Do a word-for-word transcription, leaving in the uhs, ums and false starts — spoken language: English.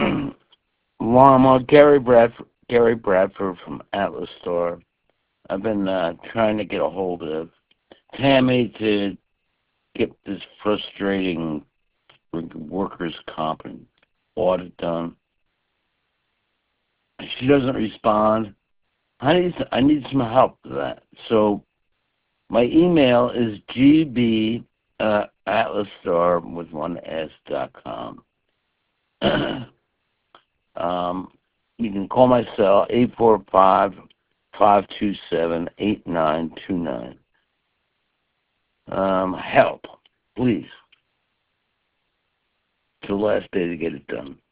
Lama, Gary Bradford, Gary Bradford from Atlas Star. I've been uh, trying to get a hold of Tammy to get this frustrating workers' comp and audit done. She doesn't respond. I need I need some help with that. So my email is gb uh, atlasstar with one s dot com. um, you can call my cell eight four five, five two seven, eight nine two nine. Um, help, please. It's the last day to get it done.